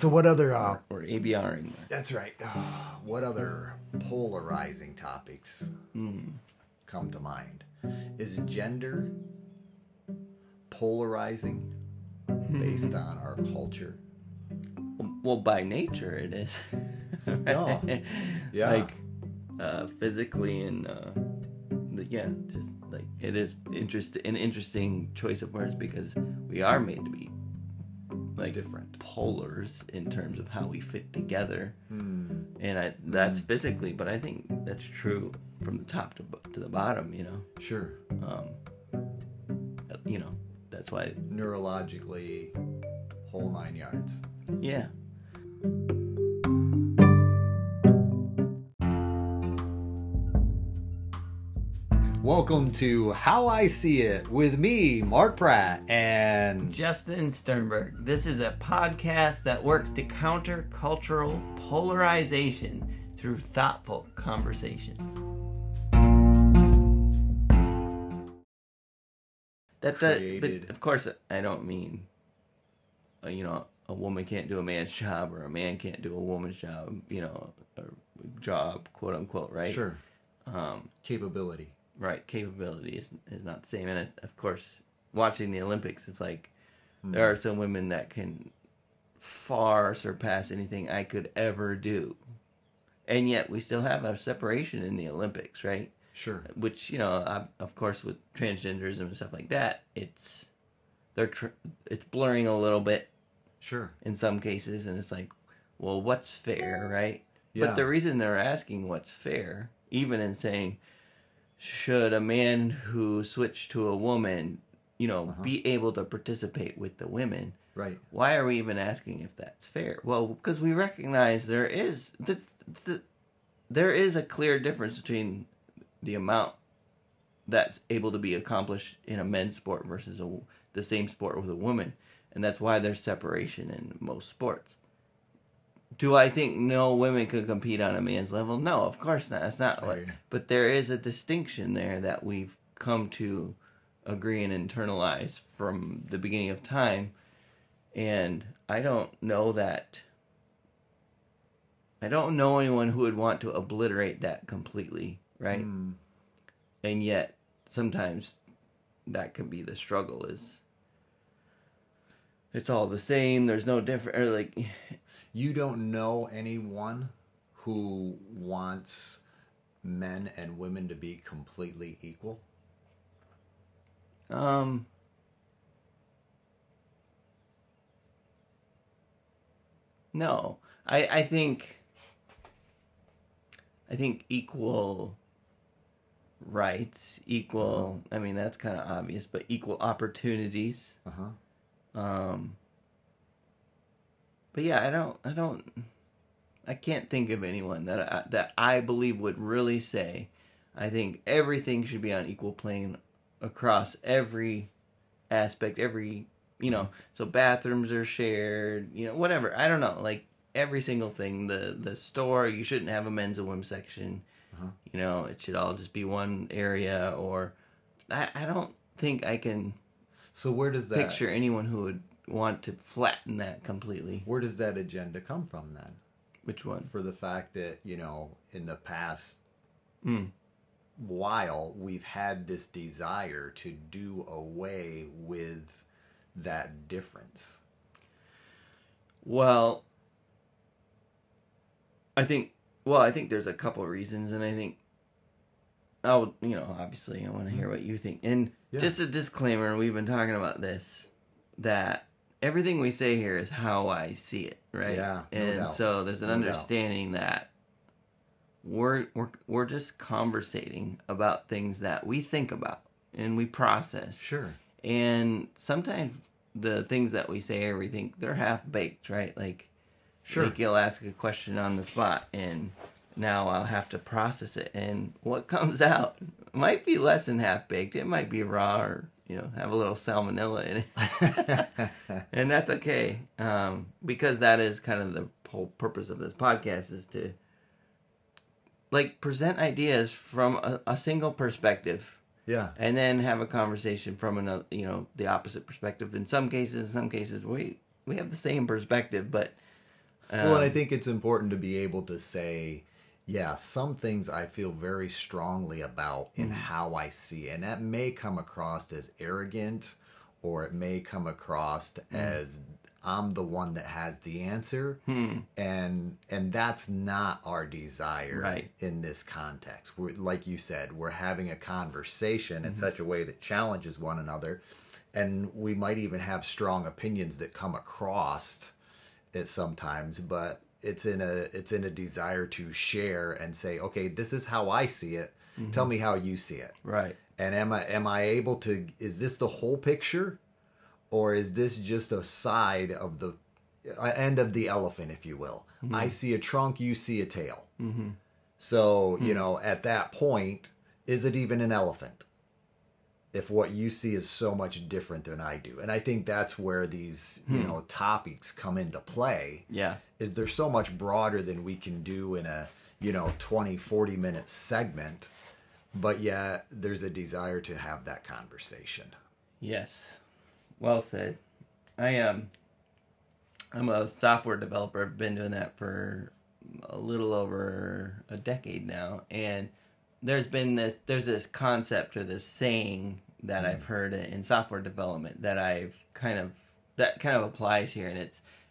So what other... or ABRing. That's right. What other polarizing topics come to mind? Is gender polarizing based on our culture? Well, by nature it is. No. Yeah. Like, physically and, just like it is an interesting choice of words because we are made to be like different polars in terms of how we fit together, and that's physically, but I think that's true from the top to the bottom. Sure. That's why neurologically, whole 9 yards. Yeah. Welcome to How I See It with me, Mark Pratt, and Justin Sternberg. This is a podcast that works to counter cultural polarization through thoughtful conversations. But of course, I don't mean, a woman can't do a man's job or a man can't do a woman's job, or job, quote unquote, right? Sure. Capability. Right, capability is not the same. And of course, watching the Olympics, it's like there are some women that can far surpass anything I could ever do. And yet we still have a separation in the Olympics, right? Sure. Which, of course, with transgenderism and stuff like that, it's blurring a little bit. Sure. In some cases, and it's like, well, what's fair, right? Yeah. But the reason they're asking what's fair, even in saying, should a man who switched to a woman, be able to participate with the women? Right. Why are we even asking if that's fair? Well, because we recognize there is a clear difference between the amount that's able to be accomplished in a men's sport versus the same sport with a woman. And that's why there's separation in most sports. Do I think no women could compete on a man's level? No, of course not. That's not what. But there is a distinction there that we've come to agree and internalize from the beginning of time. And I don't know anyone who would want to obliterate that completely, right? And yet, sometimes that can be the struggle, is it's all the same, there's no different, or like... You don't know anyone who wants men and women to be completely equal? No. I think equal rights, I mean, that's kind of obvious, but equal opportunities. But yeah, I can't think of anyone that I believe would really say, I think everything should be on equal plane across every aspect, so bathrooms are shared, whatever. I don't know, like every single thing, the store, you shouldn't have a men's and women's section, it should all just be one area, or I don't think I can. So where does that picture anyone who would want to flatten that completely? Where does that agenda come from then? Which one? For the fact that, in the past while, we've had this desire to do away with that difference. Well, I think there's a couple of reasons, and I think, obviously I want to hear what you think. And just a disclaimer, we've been talking about this, that everything we say here is how I see it, right? Yeah, and doubt. So there's an understanding that we're just conversating about things that we think about and we process. Sure. And sometimes the things that we say or we think, they're half baked, right? Like, sure. Like you'll ask a question on the spot, and now I'll have to process it, and what comes out might be less than half baked. It might be raw, or have a little salmonella in it. And that's okay, because that is kind of the whole purpose of this podcast, is to present ideas from a single perspective. Yeah. And then have a conversation from another, the opposite perspective. In some cases we have the same perspective, but Well, and I think it's important to be able to say, yeah, some things I feel very strongly about in how I see, and that may come across as arrogant, or it may come across as I'm the one that has the answer, and that's not our desire Right. in this context. We're, like you said, we're having a conversation in such a way that challenges one another, and we might even have strong opinions that come across it sometimes, but it's in a desire to share and say, okay, this is how I see it. Tell me how you see it. Right. And am I able to, is this the whole picture, or is this just a side of the end of the elephant, if you will? I see a trunk, you see a tail. So, you know, at that point, is it even an elephant if what you see is so much different than I do? And I think that's where these, you know, topics come into play. Yeah. Is they're so much broader than we can do in a, you know, 20-40 minute segment, but yet there's a desire to have that conversation. Yes. Well said. I'm a software developer. I've been doing that for a little over a decade now, and there's this concept or this saying that I've heard in software development that kind of applies here, and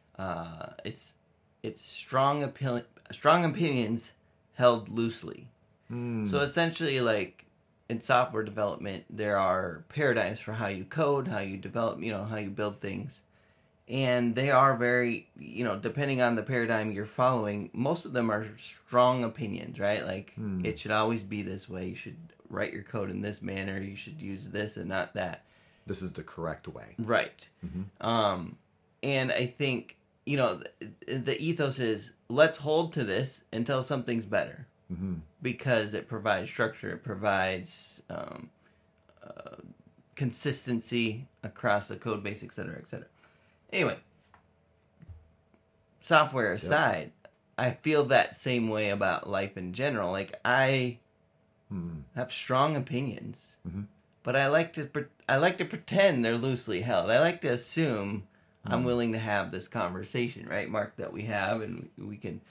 it's strong opinions held loosely. So essentially, like in software development, there are paradigms for how you code, how you develop, you know, how you build things. And they are very, you know, depending on the paradigm you're following, most of them are strong opinions, right? Like, it should always be this way. You should write your code in this manner. You should use this and not that. This is the correct way. Right. And I think, you know, the ethos is let's hold to this until something's better. Because it provides structure, it provides consistency across the code base, et cetera, et cetera. Anyway, software aside, I feel that same way about life in general. Like, I have strong opinions, but I like to pretend they're loosely held. I like to assume I'm willing to have this conversation, right, Mark, that we have, and we can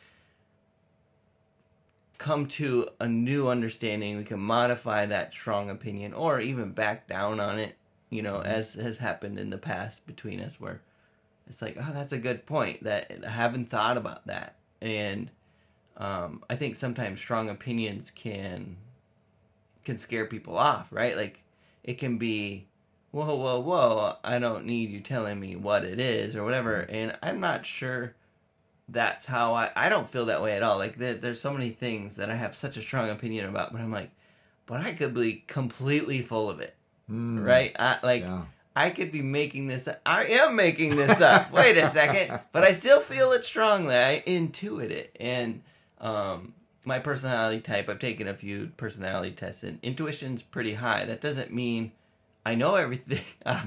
come to a new understanding. We can modify that strong opinion or even back down on it, you know, as has happened in the past between us, where it's like, oh, that's a good point, that I haven't thought about that. And I think sometimes strong opinions can scare people off, right? Like, it can be, whoa, I don't need you telling me what it is or whatever. And I'm not sure that's how I don't feel that way at all. Like, there's so many things that I have such a strong opinion about, but I'm like, but I could be completely full of it, right? I could be making this up. I am making this up. Wait a second. But I still feel it strongly. I intuit it. And my personality type, I've taken a few personality tests, and intuition's pretty high. That doesn't mean I know everything.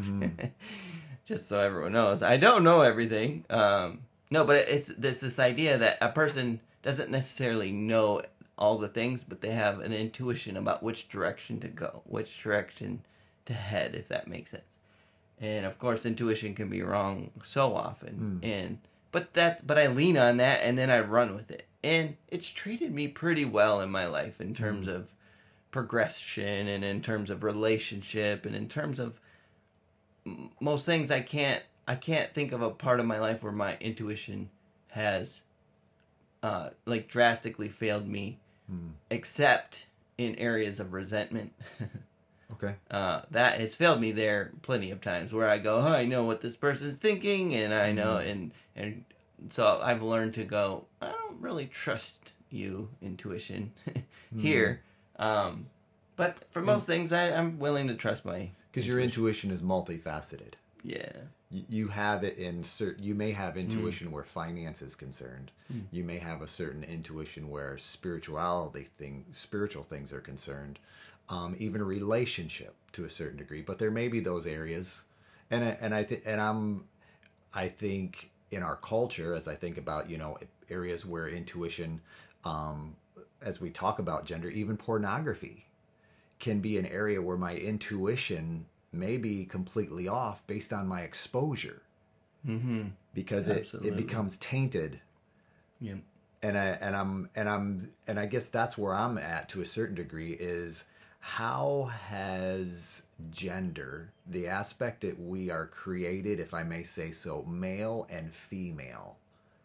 Just so everyone knows, I don't know everything. No, but it's this idea that a person doesn't necessarily know all the things, but they have an intuition about which direction to go, which direction to head, if that makes sense. And of course, intuition can be wrong so often. But I lean on that, and then I run with it. And it's treated me pretty well in my life in terms of progression, and in terms of relationship, and in terms of most things. I can't think of a part of my life where my intuition has like drastically failed me, except in areas of resentment. Okay. That has failed me there plenty of times, where I go, oh, I know what this person's thinking, and I know, and so I've learned to go, I don't really trust you, intuition, here. But for most things, I'm willing to trust my Because your intuition is multifaceted. Yeah. You have it in you may have intuition where finance is concerned. You may have a certain intuition where spiritual things are concerned. Even a relationship to a certain degree, but there may be those areas, and I think in our culture, as I think about, you know, areas where intuition, as we talk about gender, even pornography can be an area where my intuition may be completely off based on my exposure, because it becomes tainted Yeah. And I guess that's where I'm at to a certain degree is how has gender, the aspect that we are created, if I may say so, male and female,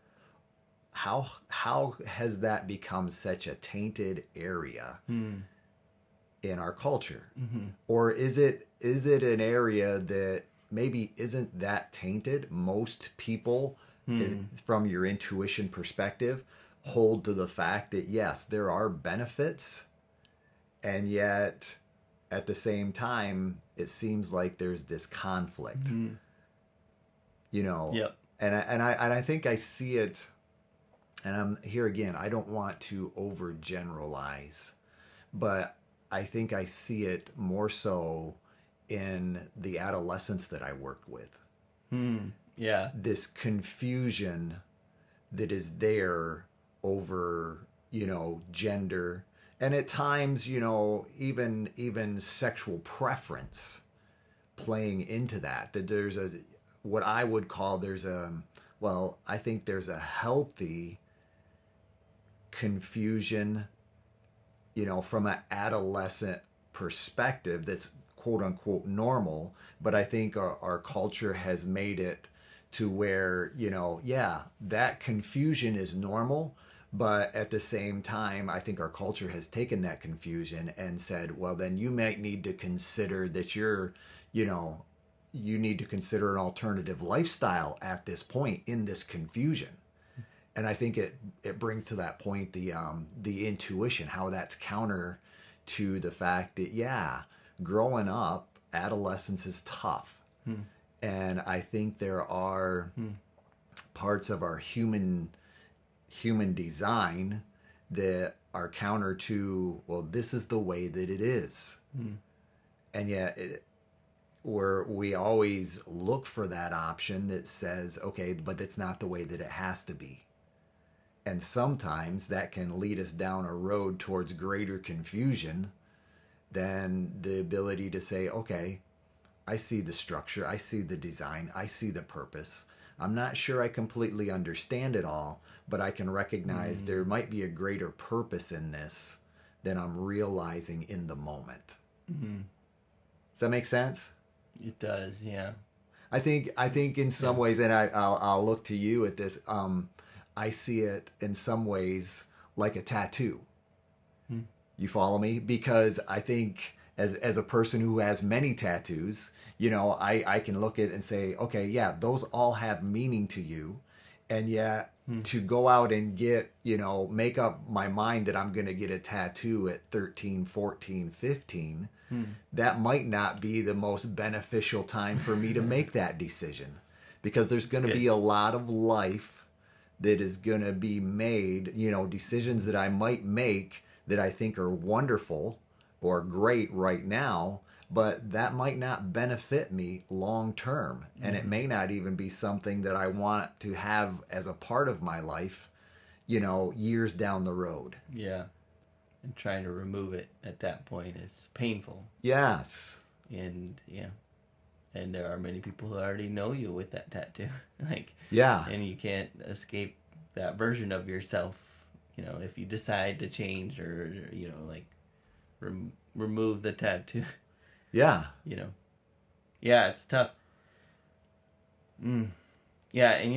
how has that become such a tainted area in our culture? Or is it an area that maybe isn't that tainted? Most people, from your intuition perspective, hold to the fact that yes, there are benefits, and yet at the same time it seems like there's this conflict. You know. Yep. And I think I see it, and I'm here again, I don't want to overgeneralize, but I think I see it more so in the adolescents that I work with. Yeah. This confusion that is there over, you know, gender, and at times, you know, even sexual preference playing into that. That there's a, what I would call, there's a, well, I think there's a healthy confusion, you know, from an adolescent perspective that's quote unquote normal. But I think our culture has made it to where, you know, yeah, that confusion is normal. But at the same time, I think our culture has taken that confusion and said, well, then you might need to consider that you're, you know, you need to consider an alternative lifestyle at this point in this confusion. And I think it brings to that point the intuition, how that's counter to the fact that, yeah, growing up, adolescence is tough. And I think there are parts of our human design that are counter to, well, this is the way that it is. And yet where we always look for that option that says, okay, but it's not the way that it has to be. And sometimes that can lead us down a road towards greater confusion than the ability to say, okay, I see the structure, I see the design, I see the purpose. I'm not sure I completely understand it all, but I can recognize there might be a greater purpose in this than I'm realizing in the moment. Does that make sense? It does, yeah. I think in some ways, and I'll look to you at this. I see it in some ways like a tattoo. You follow me? Because I think as a person who has many tattoos, you know, I can look at it and say, okay, yeah, those all have meaning to you. And yet to go out and get, you know, make up my mind that I'm going to get a tattoo at 13, 14, 15, that might not be the most beneficial time for me to make that decision. Because there's going to be a lot of life that is going to be made, you know, decisions that I might make that I think are wonderful or great right now, but that might not benefit me long term. And it may not even be something that I want to have as a part of my life, you know, years down the road. Yeah. And trying to remove it at that point is painful. Yes. And yeah. And there are many people who already know you with that tattoo. Like, yeah. And you can't escape that version of yourself, you know, if you decide to change or you know, like remove the tattoo. Yeah. You know. Yeah, it's tough. Yeah, and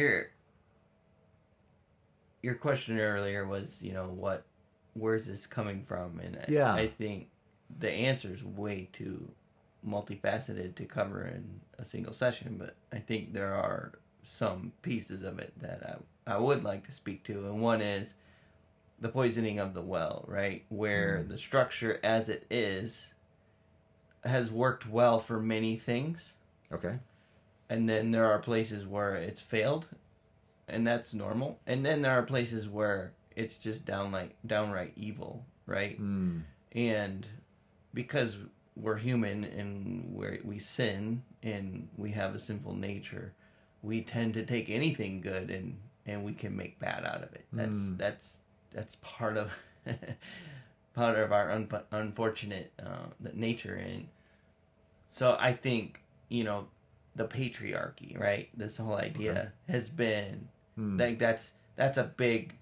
your question earlier was, you know, where's this coming from? And yeah. I think the answer is way too multifaceted to cover in a single session, but I think there are some pieces of it that I would like to speak to, and one is the poisoning of the well, right? Where the structure as it is has worked well for many things. Okay. And then there are places where it's failed, and that's normal. And then there are places where it's just downright evil, right? And because we're human and we sin and we have a sinful nature, we tend to take anything good and we can make bad out of it. That's part of our unfortunate nature. And so I think, you know, the patriarchy, right? This whole idea has been like that's a big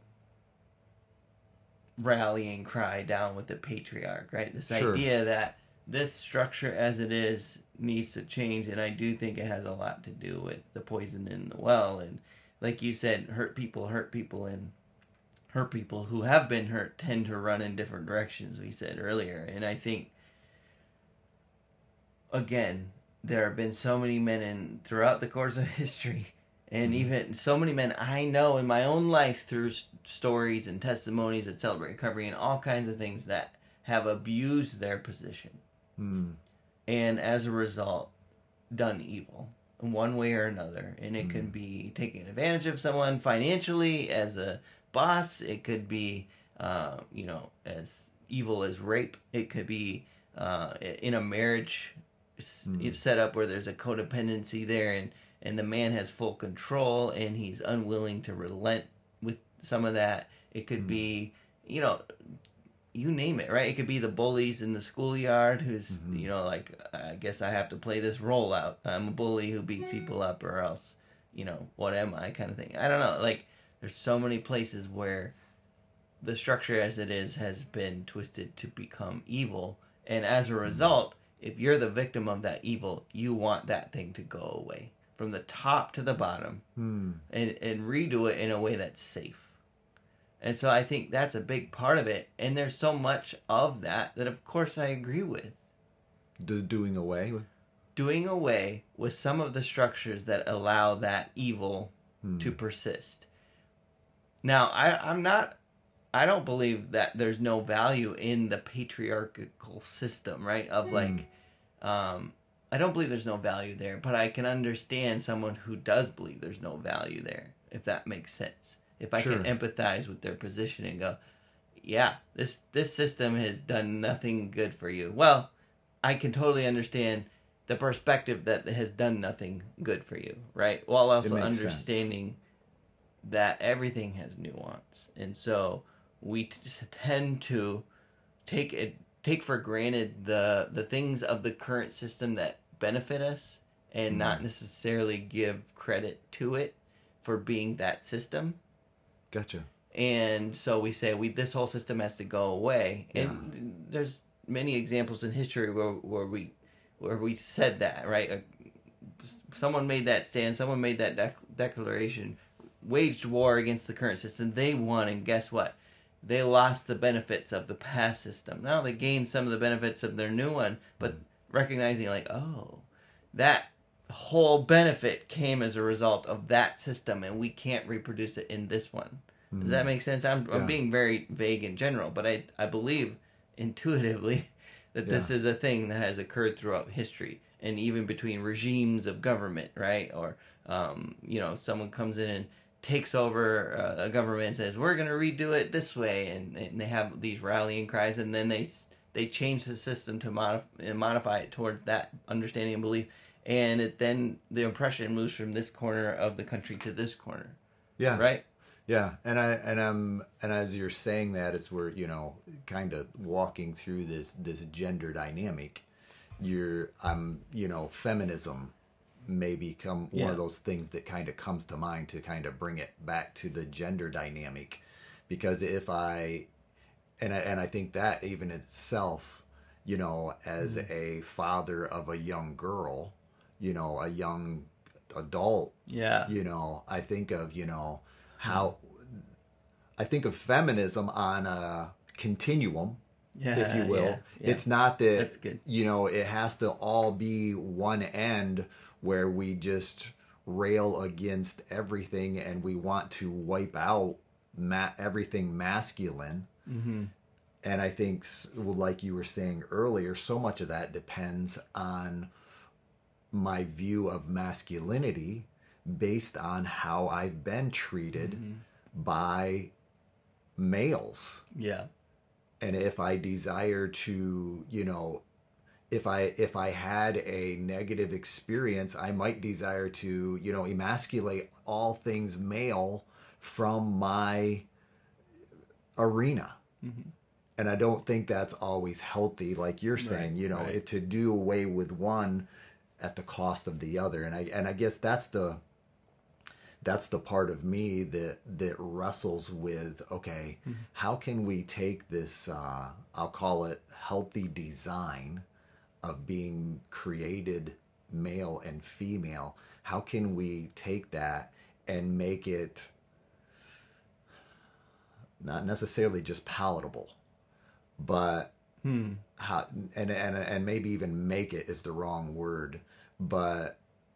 rallying cry down with the patriarch, right? This Sure. idea that this structure as it is needs to change, and I do think it has a lot to do with the poison in the well, and like you said, hurt people, and hurt people who have been hurt tend to run in different directions, we said earlier. And I think, again, there have been so many men throughout the course of history, and even so many men I know in my own life through stories and testimonies at Celebrate Recovery and all kinds of things that have abused their position. And as a result, done evil in one way or another. And it could be taking advantage of someone financially as a boss. It could be, as evil as rape. It could be in a marriage set up where there's a codependency there, and the man has full control and he's unwilling to relent with some of that. It could be, you name it, right? It could be the bullies in the schoolyard who's, like, I guess I have to play this role out. I'm a bully who beats people up, or else, what am I, kind of thing. I don't know. Like, there's so many places where the structure as it is has been twisted to become evil. And as a result, if you're the victim of that evil, you want that thing to go away from the top to the bottom and redo it in a way that's safe. And so I think that's a big part of it. And there's so much of that of course, I agree with. Doing away with? Doing away with some of the structures that allow that evil to persist. Now, I don't believe that there's no value in the patriarchal system, right? Of I don't believe there's no value there, but I can understand someone who does believe there's no value there, if that makes sense. If I can empathize with their position and go, yeah, this system has done nothing good for you. Well, I can totally understand the perspective that it has done nothing good for you, right? While also understanding that everything has nuance. And so we tend to take for granted the things of the current system that benefit us and not necessarily give credit to it for being that system. Gotcha. And so we say this whole system has to go away. Yeah. And there's many examples in history where we said that, right? Someone made that stand, someone made that declaration, waged war against the current system. They won, and guess what? They lost the benefits of the past system. Now they gained some of the benefits of their new one, but recognizing that whole benefit came as a result of that system, and we can't reproduce it in this one. Does that make sense? I'm being very vague in general, but I believe intuitively that this is a thing that has occurred throughout history, and even between regimes of government, right? Or someone comes in and takes over a government and says, we're going to redo it this way, and they have these rallying cries, and then they change the system to modify it towards that understanding and belief, and then the oppression moves from this corner of the country to this corner. Yeah. Right? Yeah, and as you're saying that, it's where, kind of walking through this gender dynamic, feminism may become one of those things that kind of comes to mind to kind of bring it back to the gender dynamic, because I think that even itself, as a father of a young girl, a young adult, I think of, how I think of feminism on a continuum, if you will. It's not that, that's good. It has to all be one end where we just rail against everything and we want to wipe out everything masculine. Mm-hmm. And I think, like you were saying earlier, so much of that depends on my view of masculinity based on how I've been treated by males. Yeah. And if I desire to, if I had a negative experience, I might desire to, emasculate all things male from my arena. Mm-hmm. And I don't think that's always healthy, like you're saying, to do away with one at the cost of the other. And I guess that's that's the part of me that wrestles with, okay, how can we take this, I'll call it healthy design of being created male and female, how can we take that and make it not necessarily just palatable, but how, and maybe even make it is the wrong word, but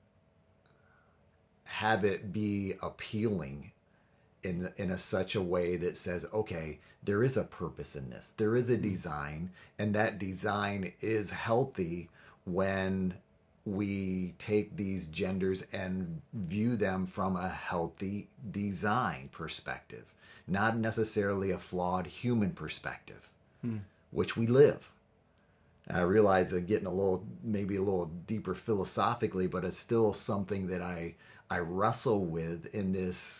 have it be appealing in a such a way that says, okay, there is a purpose in this, there is a design, and that design is healthy when we take these genders and view them from a healthy design perspective, not necessarily a flawed human perspective, which we live. And I realize I'm getting maybe a little deeper philosophically, but it's still something that I wrestle with in this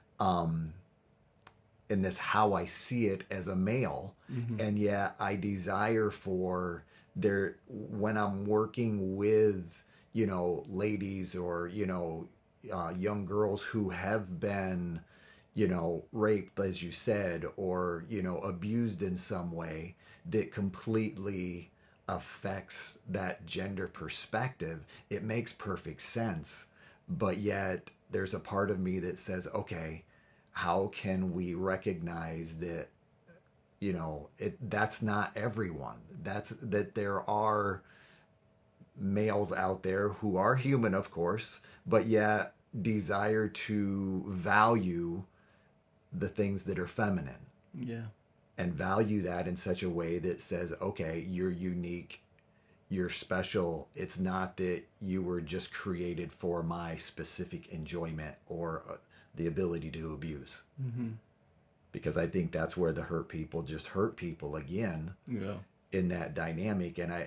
how I see it as a male, and yet I desire for there when I'm working with ladies or young girls who have been raped, as you said, or abused in some way that completely affects that gender perspective. It makes perfect sense, but yet there's a part of me that says, okay, how can we recognize that that's not everyone, that there are males out there who are human, of course, but yet desire to value the things that are feminine. Yeah. And value that in such a way that says, okay, you're unique, you're special. It's not that you were just created for my specific enjoyment or the ability to abuse. Because I think that's where the hurt people just hurt people again. Yeah. In that dynamic. And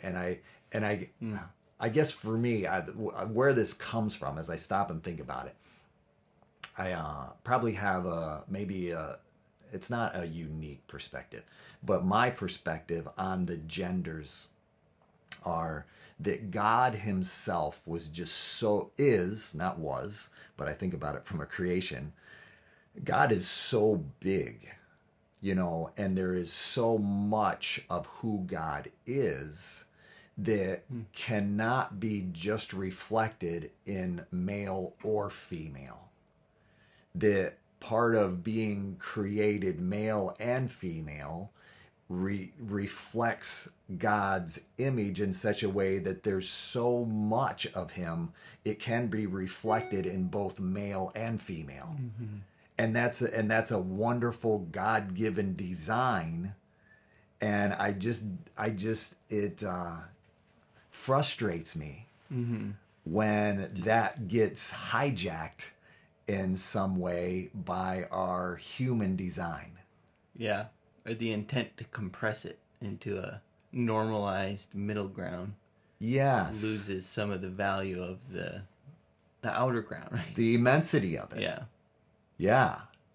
I guess for me, where this comes from, as I stop and think about it, I probably have it's not a unique perspective, but my perspective on the genders are that God himself not was, but I think about it from a creation. God is so big, and there is so much of who God is that cannot be just reflected in male or female. That part of being created male and female reflects God's image in such a way that there's so much of him, it can be reflected in both male and female. And that's a wonderful God-given design. And it frustrates me when that gets hijacked in some way by our human design. Yeah, or the intent to compress it into a normalized middle ground. Yes. Loses some of the value of the outer ground, right? The immensity of it. Yeah. Yeah.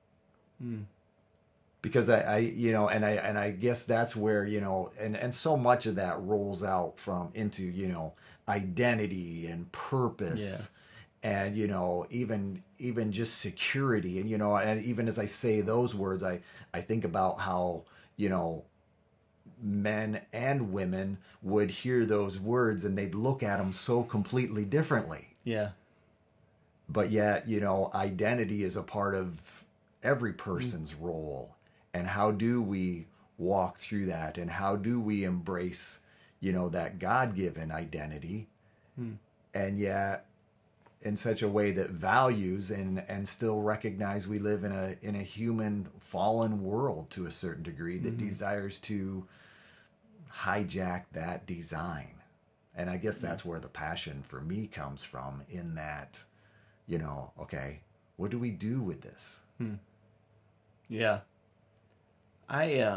Because I guess that's where, and so much of that rolls out into identity and purpose. Yeah. And, even just security. And, and even as I say those words, I think about how, men and women would hear those words and they'd look at them so completely differently. Yeah. But yet, identity is a part of every person's role. And how do we walk through that? And how do we embrace, that God-given identity? And yet in such a way that values and still recognize we live in a human fallen world to a certain degree that desires to hijack that design. And I guess that's where the passion for me comes from, in that, okay, what do we do with this? Yeah. I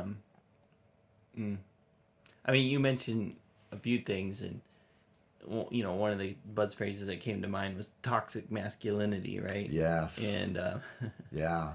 mean, you mentioned a few things, and one of the buzz phrases that came to mind was toxic masculinity, right? Yes. And yeah.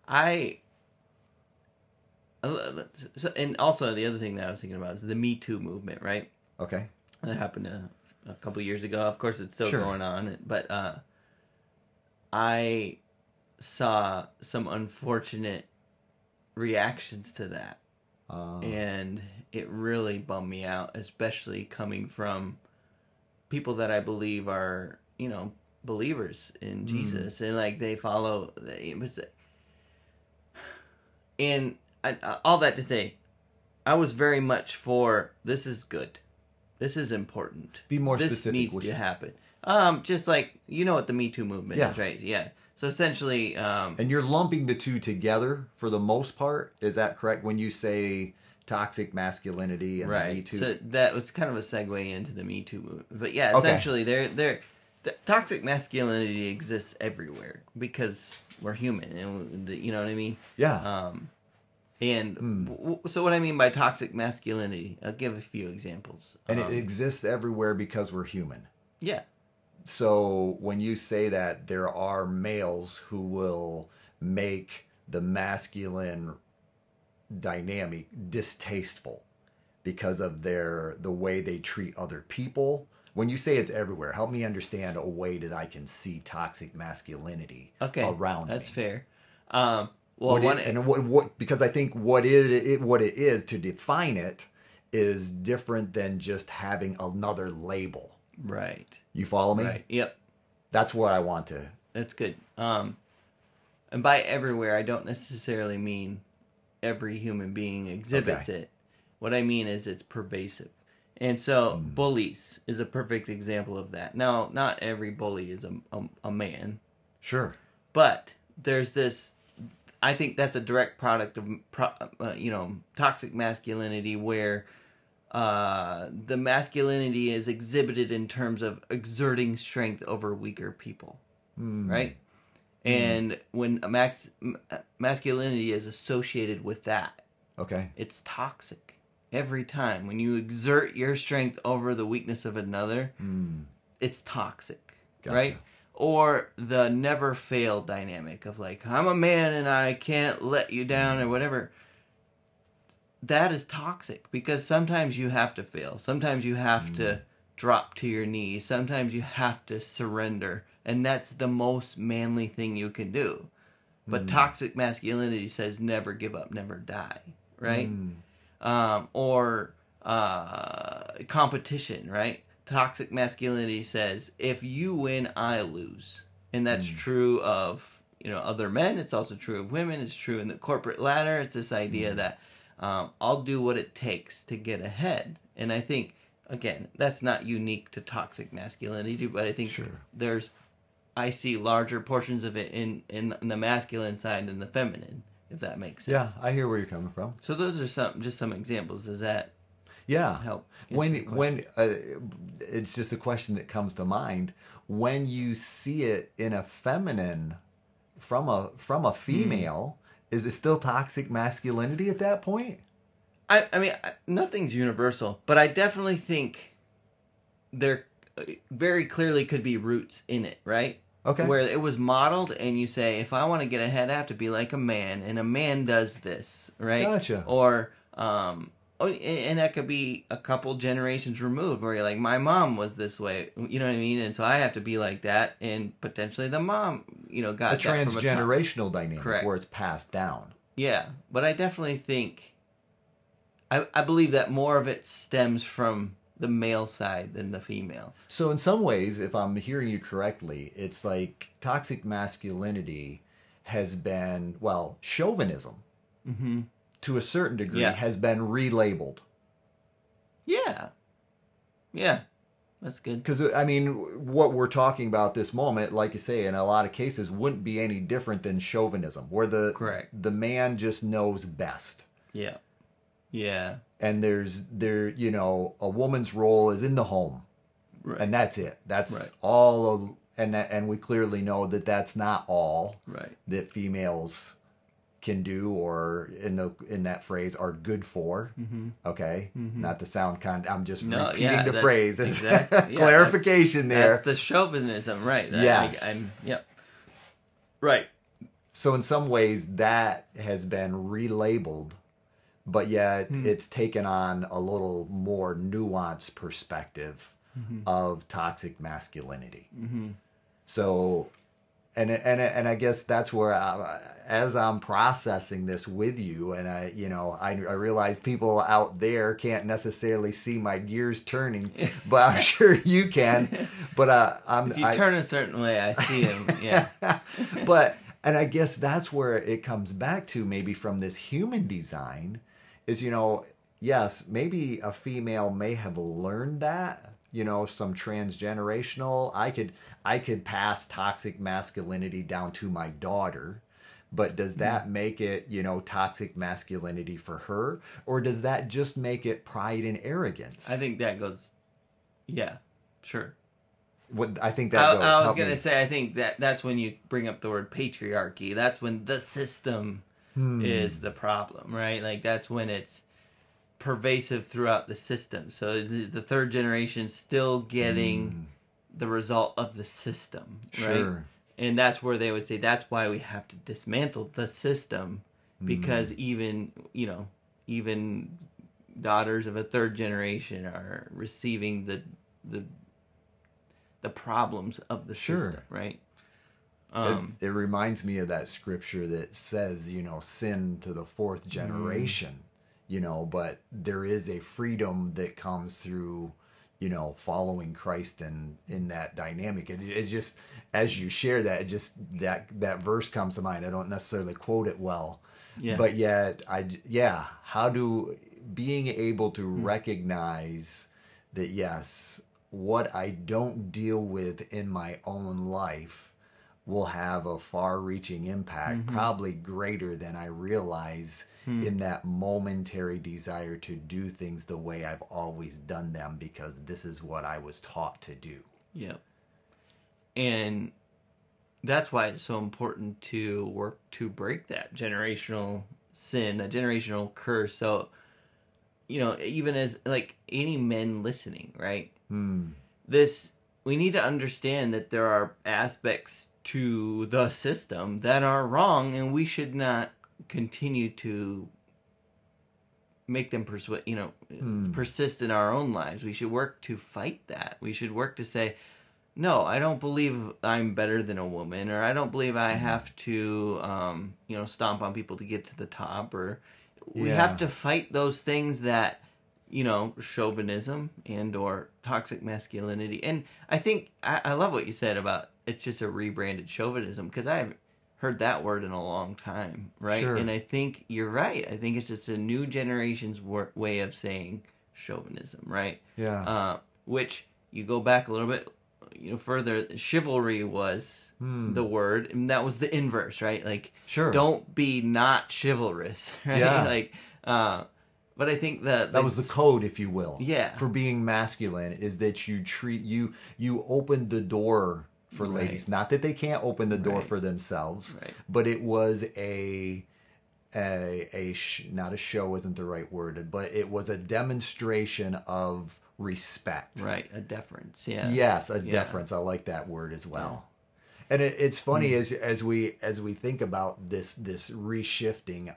And also the other thing that I was thinking about is the Me Too movement, right? Okay. That happened a couple years ago. Of course, it's still going on, but I saw some unfortunate reactions to that. And it really bummed me out, especially coming from people that I believe are, believers in Jesus, and like they follow. And all that to say, I was very much for this is good, this is important. Be more this specific. Needs to happen. Just like what the Me Too movement is, right? Yeah. So essentially, and you're lumping the two together for the most part. Is that correct when you say toxic masculinity and right? the Me Too? So that was kind of a segue into the Me Too movement. But yeah, essentially, the toxic masculinity exists everywhere because we're human, and you know what I mean? Yeah. So what I mean by toxic masculinity, I'll give a few examples. And it exists everywhere because we're human. Yeah. So when you say that, there are males who will make the masculine dynamic distasteful because of the way they treat other people. When you say it's everywhere, help me understand a way that I can see toxic masculinity around that's me. Fair. Because I think what it is to define it is different than just having another label. Right. You follow me? Right. Yep. That's what I want to. That's good. And by everywhere, I don't necessarily mean every human being exhibits it. What I mean is it's pervasive. And so bullies is a perfect example of that. Now, not every bully is a man. Sure. But there's this, I think that's a direct product of, toxic masculinity where the masculinity is exhibited in terms of exerting strength over weaker people, right? And when masculinity is associated with that, it's toxic. Every time when you exert your strength over the weakness of another, it's toxic, right? Or the never fail dynamic of like, I'm a man and I can't let you down or whatever. That is toxic because sometimes you have to fail. Sometimes you have to drop to your knees. Sometimes you have to surrender. And that's the most manly thing you can do. But toxic masculinity says never give up, never die, right? Or competition, right? Toxic masculinity says if you win, I lose. And that's true of, other men. It's also true of women. It's true in the corporate ladder. It's this idea that I'll do what it takes to get ahead. And I think, again, that's not unique to toxic masculinity, but I think I see larger portions of it in the masculine side than the feminine, if that makes sense. Yeah, I hear where you're coming from. So those are just some examples. Does that help? When it's just a question that comes to mind. When you see it in a feminine from a female, is it still toxic masculinity at that point? I mean, nothing's universal, but I definitely think there very clearly could be roots in it, right? Okay. Where it was modeled, and you say, if I want to get ahead, I have to be like a man, and a man does this, right? Gotcha. Or, and that could be a couple generations removed, where you're like, my mom was this way, you know what I mean? And so I have to be like that, and potentially the mom, got a that from transgenerational dynamic. Correct. Where it's passed down. Yeah, but I definitely think, I believe that more of it stems from the male side than the female. So in some ways, if I'm hearing you correctly, it's like toxic masculinity has been, chauvinism, to a certain degree, has been relabeled. Yeah. Yeah. That's good. Because, I mean, what we're talking about this moment, like you say, in a lot of cases, wouldn't be any different than chauvinism, where the man just knows best. Yeah. Yeah. And a woman's role is in the home, and that's it. That's all of, and we clearly know that that's not all that females can do, or in that phrase are good for. Okay, not to sound I'm just repeating the phrase. Exactly. Clarification there. That's the chauvinism, right? Yes. Right. So in some ways, that has been relabeled. But yet it's taken on a little more nuanced perspective of toxic masculinity. So, and I guess that's where as I'm processing this with you, and I realize people out there can't necessarily see my gears turning, but I'm sure you can. But if you turn a certain way, I see them. Yeah. And I guess that's where it comes back to, maybe from this human design, is, yes, maybe a female may have learned that, some transgenerational. I could pass toxic masculinity down to my daughter, but does that make it, toxic masculinity for her? Or does that just make it pride and arrogance? I think that goes, yeah, sure. What I think that goes. I was going to say, I think that's when you bring up the word patriarchy. That's when the system is the problem, right? Like, that's when it's pervasive throughout the system. So the third generation still getting the result of the system, right? Sure. And that's where they would say that's why we have to dismantle the system, because even daughters of a third generation are receiving the problems of the system, right? It reminds me of that scripture that says, sin to the fourth generation, but there is a freedom that comes through, following Christ and in that dynamic. And it's just, as you share that, it just, that verse comes to mind. I don't necessarily quote it well, but yet being able to recognize that, yes, what I don't deal with in my own life will have a far-reaching impact, probably greater than I realize in that momentary desire to do things the way I've always done them, because this is what I was taught to do. Yep. And that's why it's so important to work to break that generational sin, that generational curse. So, even as, like, any men listening, right? We need to understand that there are aspects to the system that are wrong, and we should not continue to make them persist in our own lives. We should work to fight that. We should work to say, no, I don't believe I'm better than a woman, or I don't believe I have to, stomp on people to get to the top, or we have to fight those things that, chauvinism and or toxic masculinity. And I think I love what you said about it's just a rebranded chauvinism, because I haven't heard that word in a long time, right? Sure. And I think you're right. I think it's just a new generation's way of saying chauvinism, right? Yeah. Which, you go back a little bit, further, chivalry was the word, and that was the inverse, right? Like, sure, don't be not chivalrous, right? Yeah. Like, but I think that was the code, if you will, yeah, for being masculine, is that you opened the door for ladies. Not that they can't open the door for themselves, but it was not a show isn't the right word, but it was a demonstration of respect. Right, a deference. Yeah. Yes, a deference. I like that word as well. Yeah. And it's funny as we think about this reshifting,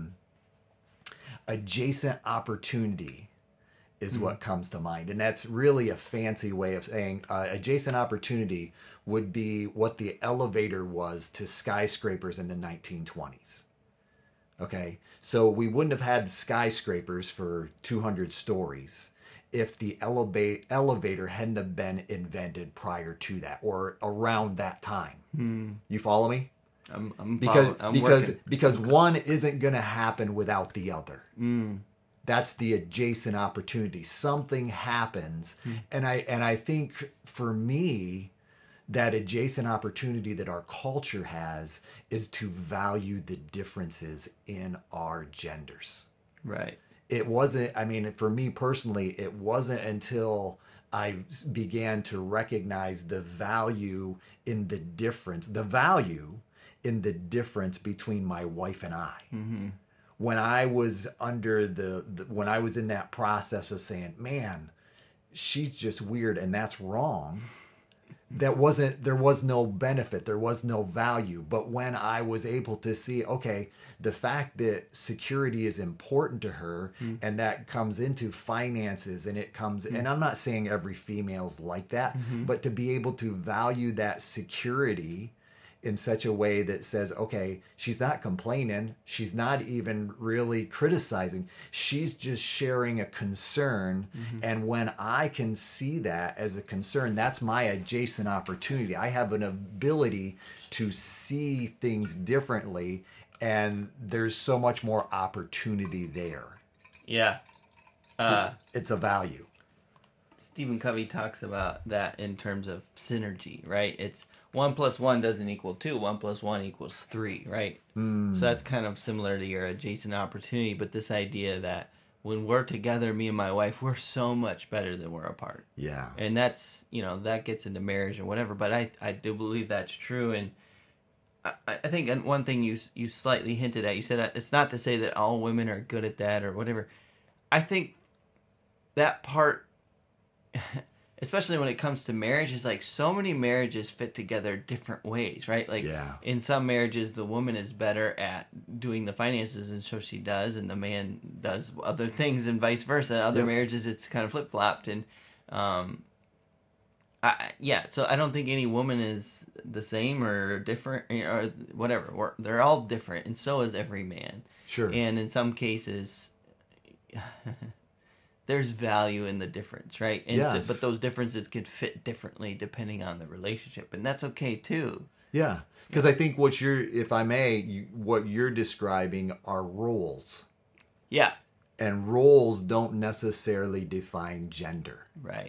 adjacent opportunity is what comes to mind. And that's really a fancy way of saying adjacent opportunity would be what the elevator was to skyscrapers in the 1920s. Okay? So we wouldn't have had skyscrapers for 200 stories if the elevator hadn't have been invented prior to that or around that time. You follow me? Because one isn't going to happen without the other. That's the adjacent opportunity. Something happens, and I think for me, that adjacent opportunity that our culture has is to value the differences in our genders. Right. It wasn't. I mean, for me personally, it wasn't until I began to recognize the value in the difference. The value in the difference between my wife and I. When I was when I was in that process of saying, man, she's just weird and that's wrong, there was no benefit, there was no value. But when I was able to see, okay, the fact that security is important to her and that comes into finances and it comes, and I'm not saying every female's like that, but to be able to value that security in such a way that says, okay, she's not complaining. She's not even really criticizing. She's just sharing a concern. And when I can see that as a concern, that's my adjacent opportunity. I have an ability to see things differently, and there's so much more opportunity there. Yeah. It's a value. Stephen Covey talks about that in terms of synergy, right? It's 1 + 1 doesn't equal 2. 1 + 1 = 3, right? So that's kind of similar to your adjacent opportunity, but this idea that when we're together, me and my wife, we're so much better than we're apart. Yeah. And that's, that gets into marriage or whatever, but I do believe that's true. And I think one thing you slightly hinted at, you said it's not to say that all women are good at that or whatever. I think that part, especially when it comes to marriage, is like so many marriages fit together different ways, right? Like in some marriages, the woman is better at doing the finances, and so she does, and the man does other things, and vice versa. In other marriages, it's kind of flip flopped, and so I don't think any woman is the same or different or whatever. They're all different, and so is every man. Sure. And in some cases, there's value in the difference, right? And yes. But those differences could fit differently depending on the relationship, and that's okay too. Yeah, because I think what you're describing are roles. Yeah. And roles don't necessarily define gender.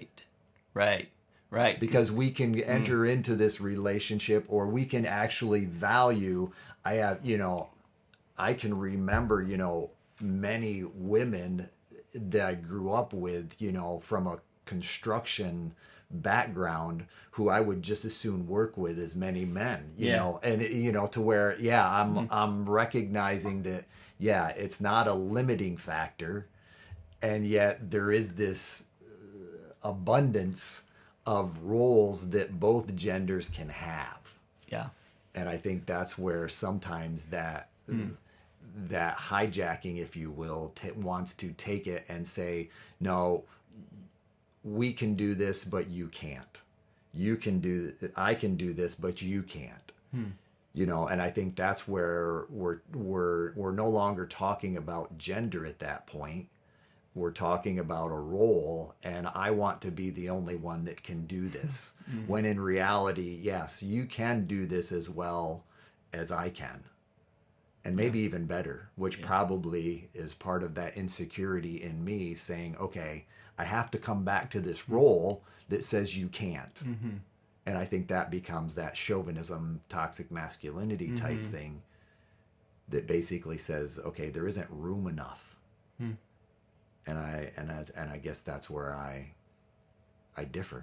Right. Because we can enter into this relationship, or we can actually value. I can remember, many women that I grew up with, from a construction background, who I would just as soon work with as many men, and to where, I'm recognizing that, it's not a limiting factor, and yet there is this abundance of roles that both genders can have. Yeah. And I think that's where sometimes that hijacking, if you will, wants to take it and say, no, we can do this, but you can't. I can do this, but you can't. And I think that's where we're no longer talking about gender at that point. We're talking about a role, and I want to be the only one that can do this. When in reality, yes, you can do this as well as I can. And maybe even better, which probably is part of that insecurity in me saying, okay, I have to come back to this role that says you can't. And I think that becomes that chauvinism, toxic masculinity type thing that basically says, okay, there isn't room enough. And I guess that's where I differ.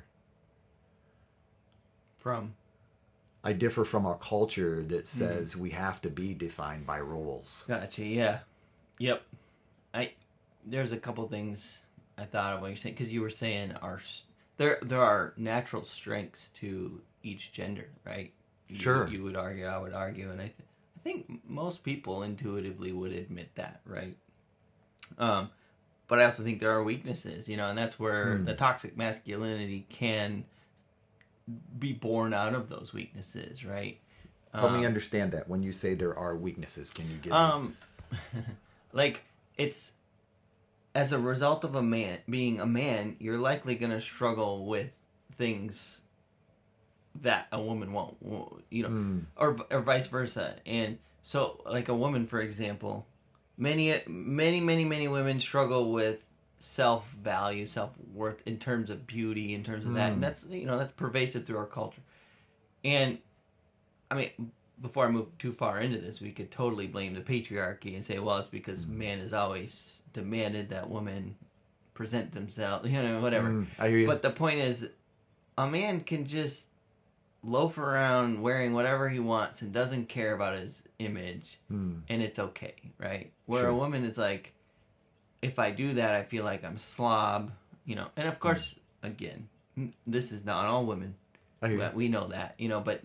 I differ from a culture that says we have to be defined by roles. Gotcha. Yeah. Yep. There's a couple things I thought of when you're saying, because you were saying there are natural strengths to each gender, right? Sure. You would argue, I would argue, and I think most people intuitively would admit that, right? But I also think there are weaknesses, and that's where the toxic masculinity can be born out of those weaknesses, right? Help me understand that. When you say there are weaknesses, can you give me? Like, it's as a result of being a man, you're likely going to struggle with things that a woman won't, or vice versa. And so, like a woman, for example, many women struggle with self-value, self-worth in terms of beauty, in terms of that, and that's that's pervasive through our culture. And I mean, before I move too far into this, we could totally blame the patriarchy and say, well, it's because man has always demanded that women present themselves, whatever. I hear you. But the point is, a man can just loaf around wearing whatever he wants and doesn't care about his image, and it's okay, right? Where a woman is like, if I do that, I feel like I'm slob, And of course, again, this is not all women. We know that, but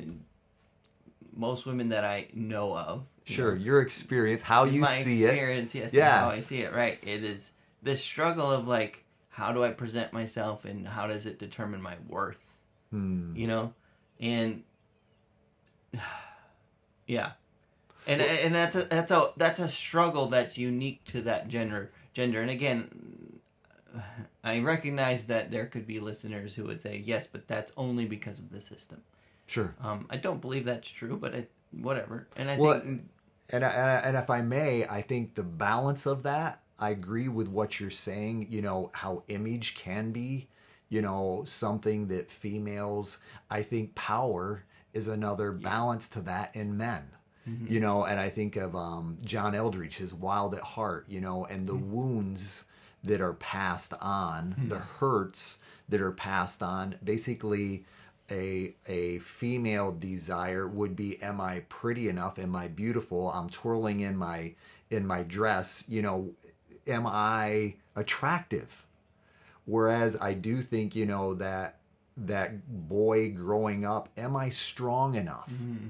most women that I know of. Your experience, how you see it. Yes, how I see it, right. It is this struggle of like, how do I present myself and how does it determine my worth? And Yeah. And that's a struggle that's unique to that gender. And again, I recognize that there could be listeners who would say, yes, but that's only because of the system. Sure. I don't believe that's true, but whatever. And I think... And if I may, I think the balance of that, I agree with what you're saying, how image can be, something that females, I think power is another balance to that in men. Mm-hmm. And I think of John Eldridge, his Wild at Heart, and the wounds that are passed on, the hurts that are passed on. Basically, a female desire would be, am I pretty enough? Am I beautiful? I'm twirling in my dress. Am I attractive? Whereas I do think, that boy growing up, am I strong enough? Mm-hmm.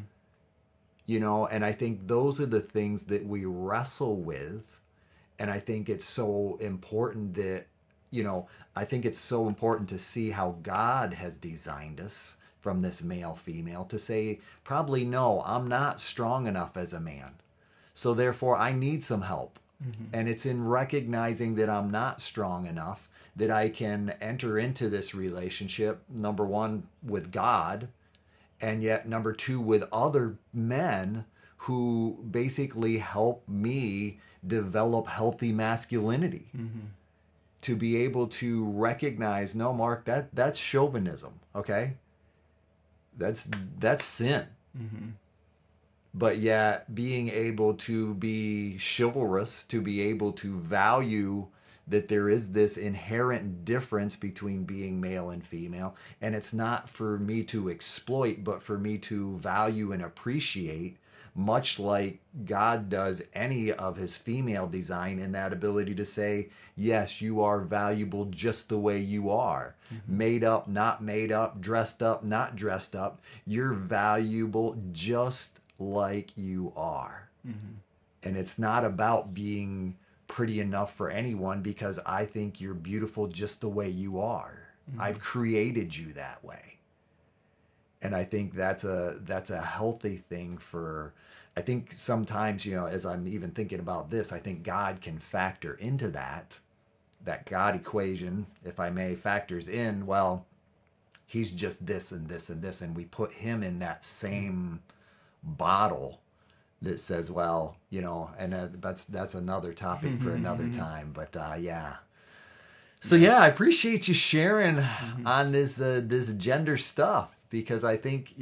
And I think those are the things that we wrestle with. And I think it's so important that, I think it's so important to see how God has designed us from this male-female to say, probably, no, I'm not strong enough as a man. So therefore, I need some help. Mm-hmm. And it's in recognizing that I'm not strong enough that I can enter into this relationship, number one, with God, and yet number two, with other men who basically help me develop healthy masculinity. Mm-hmm. To be able to recognize, no, Mark, that's chauvinism, okay? That's sin. Mm-hmm. But yet being able to be chivalrous, to be able to value that there is this inherent difference between being male and female, and it's not for me to exploit, but for me to value and appreciate, much like God does any of his female design, in that ability to say, yes, you are valuable just the way you are. Mm-hmm. Made up, not made up, dressed up, not dressed up. You're valuable just like you are. Mm-hmm. And it's not about being pretty enough for anyone, because I think you're beautiful just the way you are. Mm-hmm. I've created you that way. And I think that's a healthy thing for, I think sometimes, as I'm even thinking about this, I think God can factor into that God equation, if I may, factors in, well, he's just this and this and this, and we put him in that same bottle that says, well, and that's another topic for another time. But yeah. So yeah, I appreciate you sharing on this gender stuff, because I think,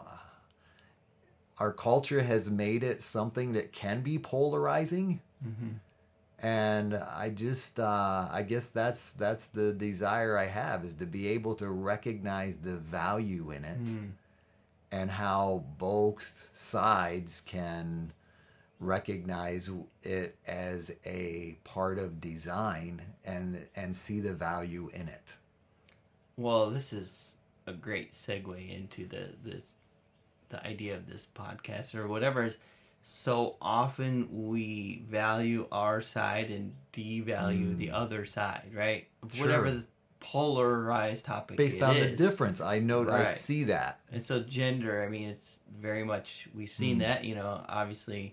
our culture has made it something that can be polarizing. Mm-hmm. And I just, I guess that's the desire I have, is to be able to recognize the value in it. Mm. And how both sides can recognize it as a part of design and see the value in it. Well, this is a great segue into the idea of this podcast or whatever. Is so often we value our side and devalue the other side, right? Sure. Whatever the polarized topic based on the difference. I know, right. I see that. And so gender, I mean, it's very much, we've seen that, obviously,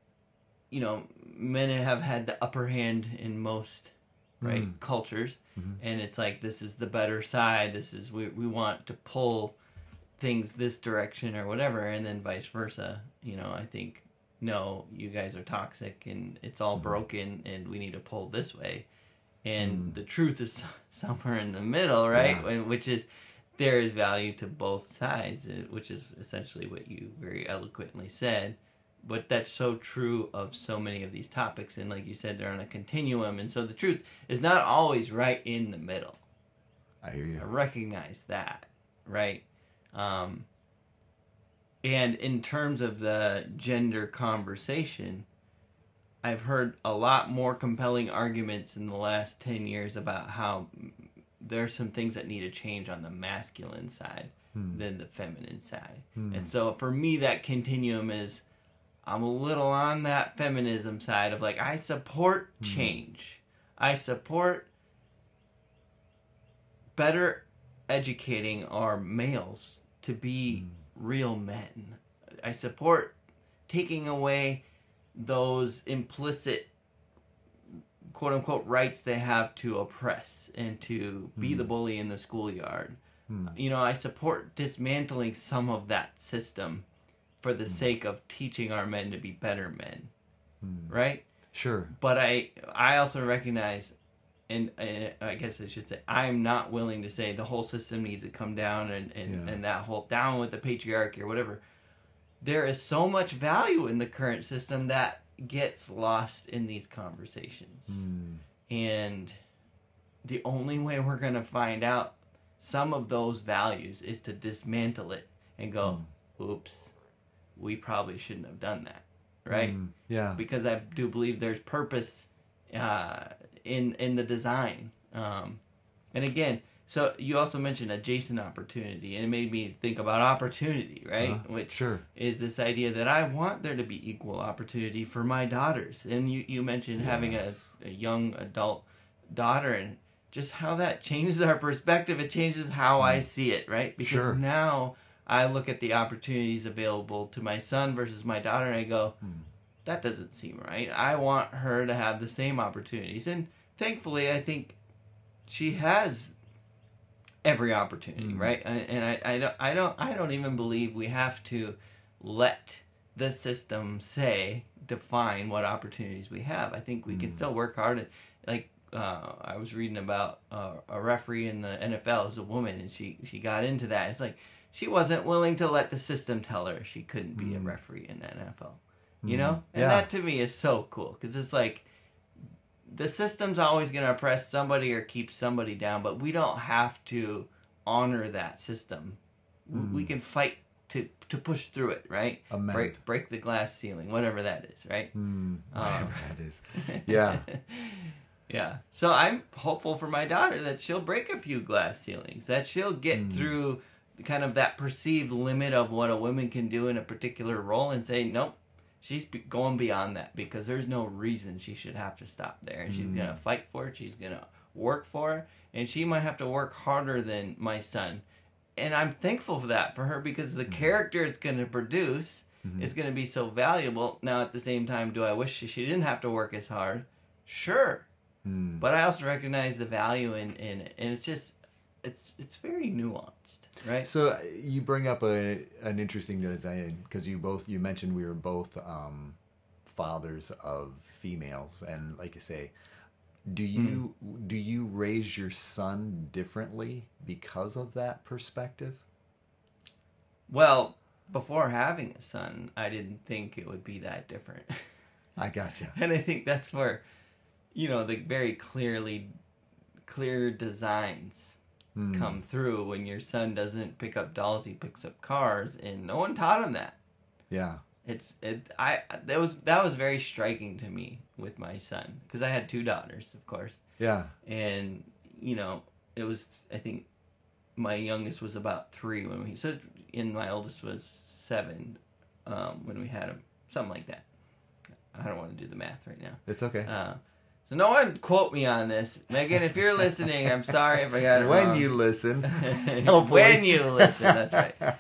men have had the upper hand in most, right, cultures. Mm-hmm. And it's like, this is the better side. This is, we want to pull things this direction or whatever. And then vice versa. I think, no, you guys are toxic and it's all broken and we need to pull this way. And the truth is somewhere in the middle, right? Yeah. Which is, there is value to both sides, which is essentially what you very eloquently said. But that's so true of so many of these topics. And like you said, they're on a continuum. And so the truth is not always right in the middle. I hear you. I recognize that, right? And in terms of the gender conversation, I've heard a lot more compelling arguments in the last 10 years about how there are some things that need to change on the masculine side than the feminine side. And so for me, that continuum is, I'm a little on that feminism side of like, I support change. I support better educating our males to be real men. I support taking away those implicit quote unquote rights they have to oppress and to be the bully in the schoolyard. You know, I support dismantling some of that system for the sake of teaching our men to be better men. Right? Sure. But I also recognize, and I guess I should say, I'm not willing to say the whole system needs to come down and that whole down with the patriarchy or whatever. There is so much value in the current system that gets lost in these conversations. And the only way we're going to find out some of those values is to dismantle it and go, oops, we probably shouldn't have done that. Right? Yeah. Because I do believe there's purpose in the design. And again, so you also mentioned adjacent opportunity, and it made me think about opportunity, right? Which is this idea that I want there to be equal opportunity for my daughters. And you mentioned having a young adult daughter, and just how that changes our perspective. It changes how I see it, right? Because now I look at the opportunities available to my son versus my daughter, and I go, that doesn't seem right. I want her to have the same opportunities. And thankfully, I think she has every opportunity, right? And I don't even believe we have to let the system define what opportunities we have. I think we can still work hard at, like, I was reading about a referee in the NFL who's a woman, and she got into that. It's like she wasn't willing to let the system tell her she couldn't be a referee in the NFL. You know? And that to me is so cool, because it's like the system's always going to oppress somebody or keep somebody down, but we don't have to honor that system. We can fight to push through it, right? Break the glass ceiling, whatever that is, right? Whatever that is. Yeah. Yeah. So I'm hopeful for my daughter that she'll break a few glass ceilings, that she'll get through kind of that perceived limit of what a woman can do in a particular role and say, nope, she's going beyond that, because there's no reason she should have to stop there. And she's going to fight for it. She's going to work for it. And she might have to work harder than my son. And I'm thankful for that for her, because the character it's going to produce is going to be so valuable. Now, at the same time, do I wish she didn't have to work as hard? Sure. But I also recognize the value in it. And it's just, it's very nuanced, right? So you bring up an interesting design, because you mentioned we were both fathers of females, and like you say, do you raise your son differently because of that perspective? Well, before having a son, I didn't think it would be that different. I gotcha. And I think that's where, the very clear designs come through. When your son doesn't pick up dolls, he picks up cars, and no one taught him that. Yeah. That was very striking to me with my son, because I had two daughters, of course. Yeah. And it was, I think my youngest was about 3 when we said, and my oldest was 7 when we had him, something like that. I don't want to do the math right now. It's okay. So no one quote me on this. Megan, if you're listening, I'm sorry if I got it when wrong. You listen. When you listen, that's right.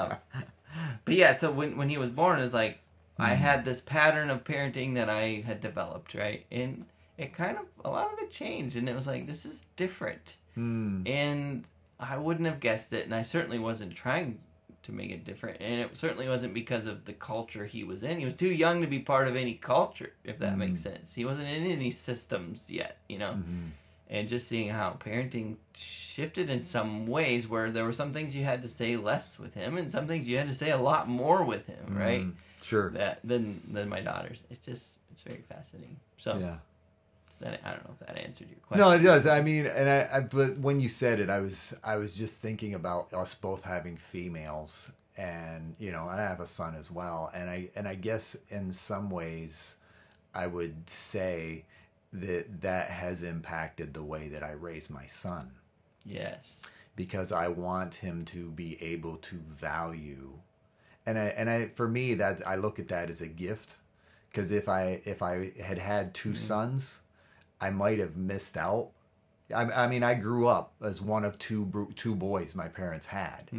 But yeah, so when he was born, it's like I had this pattern of parenting that I had developed, right? And it kind of, a lot of it changed, and it was like, this is different. And I wouldn't have guessed it, and I certainly wasn't trying to make it different, and it certainly wasn't because of the culture he was in. He was too young to be part of any culture, if that makes sense. He wasn't in any systems yet, and just seeing how parenting shifted in some ways, where there were some things you had to say less with him, and some things you had to say a lot more with him, right? Sure. Than my daughters. It's very fascinating. So yeah. I don't know if that answered your question. No, it does. I mean, but when you said it, I was just thinking about us both having females, and I have a son as well, and I guess in some ways, I would say that has impacted the way that I raise my son. Yes. Because I want him to be able to value, and for me, that I look at that as a gift, because if I had 2 sons, I might have missed out. I mean, I grew up as one of two boys my parents had.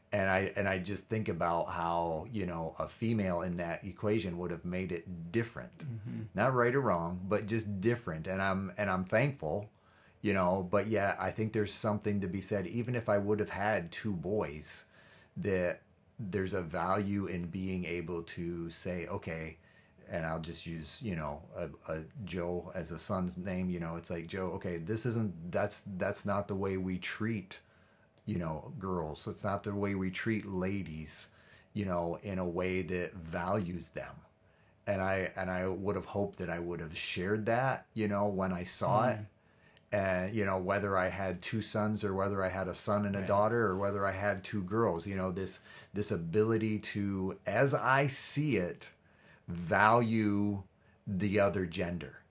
And I just think about how, you know, a female in that equation would have made it different. Not right or wrong, but just different. And I'm thankful, you know, but yeah, I think there's something to be said, even if I would have had 2 boys, that there's a value in being able to say, okay, and I'll just use, you know, a Joe as a son's name, you know, it's like, Joe, okay, that's not the way we treat, you know, girls. It's not the way we treat ladies, you know, in a way that values them. And I would have hoped that I would have shared that, you know, when I saw it. And, you know, whether I had 2 sons or whether I had a son and a daughter or whether I had 2 girls, you know, this ability to, as I see it, value the other gender.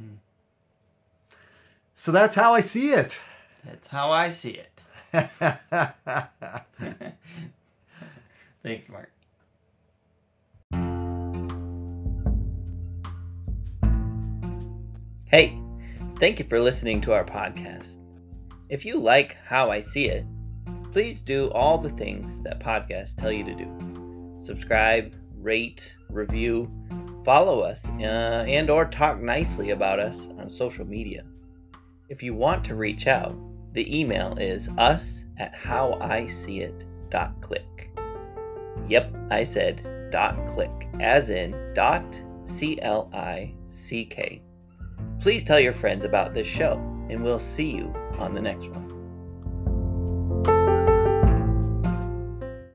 So that's how I see it. That's how I see it. Thanks, Mark. Hey, thank you for listening to our podcast. If you like How I See It, please do all the things that podcasts tell you to do. Subscribe, rate, review, follow us, and or talk nicely about us on social media. If you want to reach out, the email is us@howiseeit.click. Yep, I said .click, as in .click. Please tell your friends about this show, and we'll see you on the next one.